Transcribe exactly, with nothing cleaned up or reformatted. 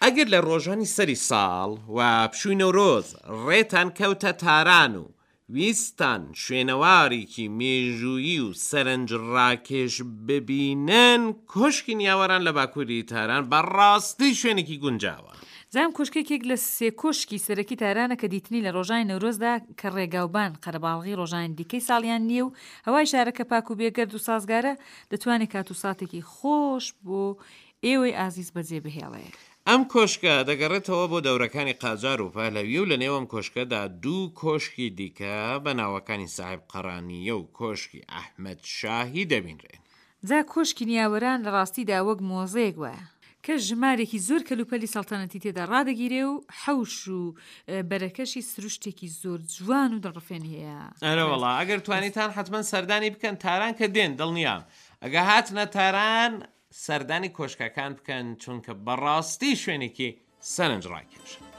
ئەگەر لە ڕۆژانی سەری ساڵ و پشووی نەورۆز ڕێتان کەوتە تاران و ویستان شوێنەوارێکی مێژوویی و سەرنج ڕاکێش ببینن، کۆشکی نیاوەران لە باکووری تاران بەڕاستی شوێنێکی گونجاوە. زانام کۆشکێکێک لە سێ کۆشکی سەرەکی تارانە کە دیتنی لە ڕۆژانی نەورۆزدا کە ڕێگاوبان قەرەباڵغی ڕۆژانی دیکەی ساڵیان نییە و هەوای شارەکە پاک و بێگەرد و سازگارە دەتوانێت کات و ساتێکی خۆش بۆ ئێوەی ئازیز بەجێ بهێڵێ. ئەم کۆشکە دەگەڕێتەوە بۆ دەورەکانی قاجار و پەهلەوی و لە نێوەم کۆشکەدا دوو کۆشکی دیکە بە ناوەکانی ساحب قەرانیە و کۆشکی ئەحمەد شاهی دەبینرێن. جا کۆشکی نیاوەران لە ڕاستیدا وەک مۆزەیەک وایە کە ژمارێکی زۆر کەلوپەلی سەڵتەنەتی تێدا ڕادەگیرێ و حەوش و بەرەکەشی سروشتێکی زۆر جوان و دڵڕفێنی هەیە. ئەرە وەڵا ئەگەر توانیتان حتمما سەردانی بکەن تاران کە دێن دڵنیام. ئەگە هاتنە تاران سەردانی کۆشکەکان بکەن چونکە بەڕاستی شوێنێکی سەرنج ڕاکێشن.